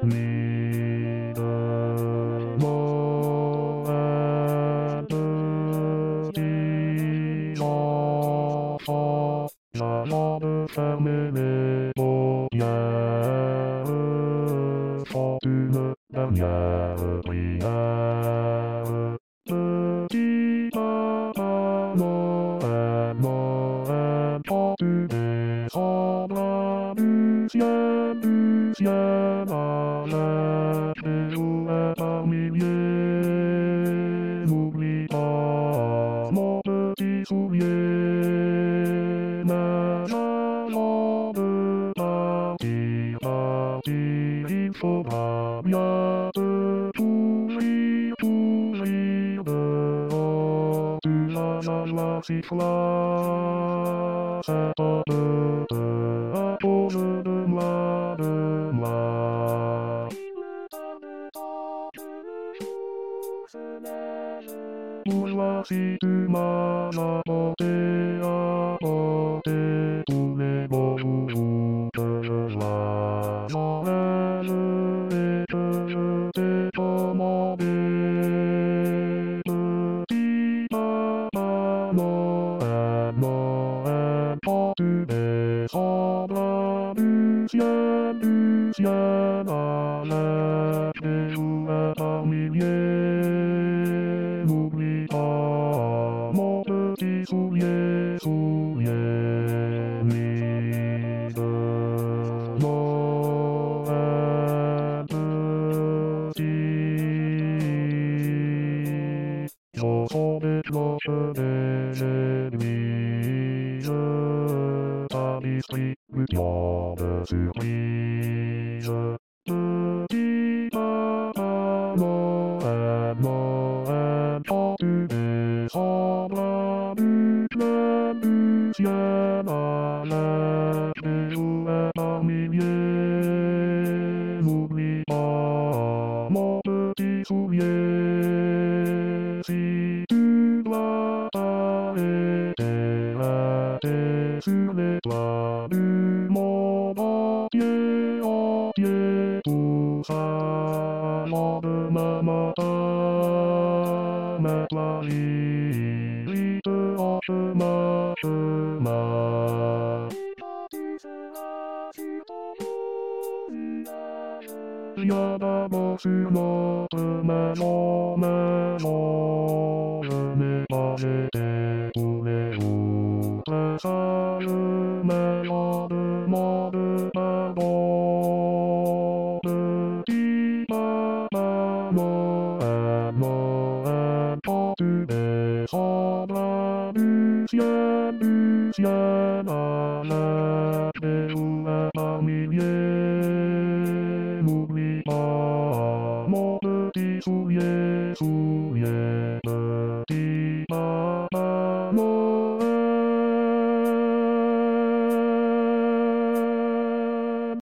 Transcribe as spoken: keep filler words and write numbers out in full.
Need a more empathy, l'enfant, j'allais fermer les paupières, chante une dernière prière. Petit papa Noël, Noël, quand tu descendras du ciel, du ciel à l'être des jouets par milliers, n'oublie pas mon petit soulier, mais avant de partir, partir, il faudra bien te couvrir, couvrir dehors, tu la la la siffla, cette de te impose de moi, de moi. Il me tarde tant que le jour se lève, pour voir si tu m'as apporté, apporté tous les beaux jours que je vois Noël et que je t'ai commandé. Petit papa Noël, Noël, quand tu descendras du ciel, du ciel à l'être des jouets par milliers, n'oublie pas mon petit soulier, soulier, mis de Noël petit. Au son des cloches des églises, ta distribution de surprises. Petit papa Noël, Noël, quand tu descendras du plein du ciel à l'être des jouets par milliers, n'oublie pas mon petit soulier. Si tu dois t'arrêter, arrêter sur les toits du monde entier, entier, tout ça, lendemain matin, mets-toi vite en chemin, chemin. Et quand tu seras sur ton beau village, viens d'abord sur notre maison, maison. Je n'ai pas été tous les jours très sage, mais j'en demande pardon. Petit papa Noël, Noël, quand tu descendras du ciel, du ciel à l'être